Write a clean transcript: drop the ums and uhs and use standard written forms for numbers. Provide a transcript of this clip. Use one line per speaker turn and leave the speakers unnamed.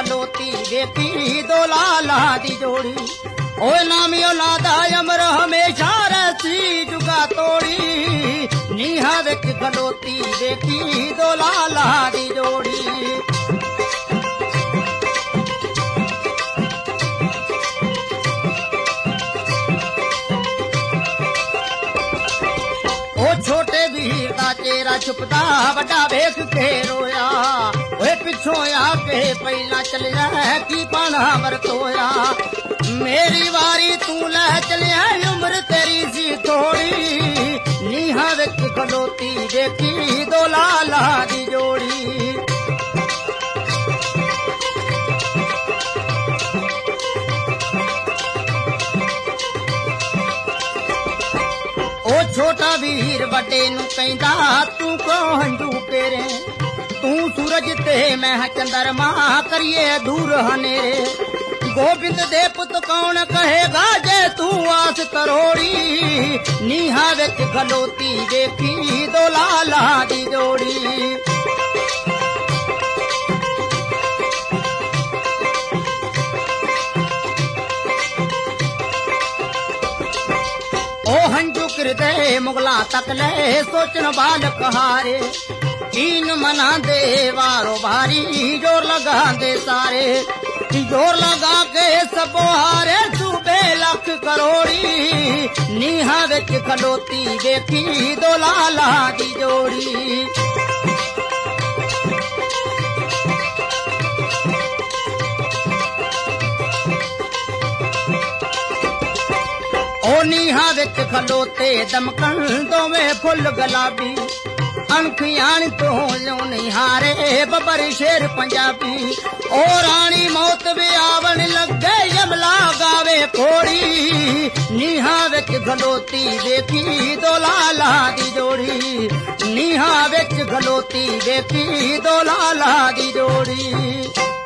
खलोती देखी दो लाला दी जोड़ी। ओए नामी औलादा अमर हमेशा रहसी जुगा तोड़ी। नीहा विच खलोती देखी दो लाला दी जोड़ी। छोटे वीर दा चेहरा छुपदा वड्डा वेख के रोया। ओए पिछों आके पहला चलिया की पाना वरतोया। मेरी वारी तू लै चलिया उम्र तेरी सी थोड़ी। नीहा विच खलोती देखी दो लाला दी जोड़ी। छोटा वीर बड़े नू कहंदा तू क्यों हंजू पेरे। तू सूरज ते मैं चंद्रमा करिए दूर हनेरे। गोबिंद दे पुत कौन कहेगा जे तू आस करोड़ी। नीहा विच खलोती देखी दो लाला दी जोड़ी। ओ हंजू किरदे मुगला तक ले सोचन बालक हारे। तीन मना दे वारो भारी जोर लगा दे सारे। जोर लगा के सबो हारे सूबे लख करोड़ी। नीहा विच खलोती देखी दो लाला दी जोड़ी। ओ नीहा विच खलोते दमकन दोवें फुल गुलाबी। अणखियाण तो लो निहारे बबर शेर पंजाबी। ओ रानी मौत भी आवण लगे यमला गावे कोड़ी। नीहा विच खलोती देखी दो लाला दी जोड़ी। नीहा विच खलोती देखी दो लाला दी जोड़ी।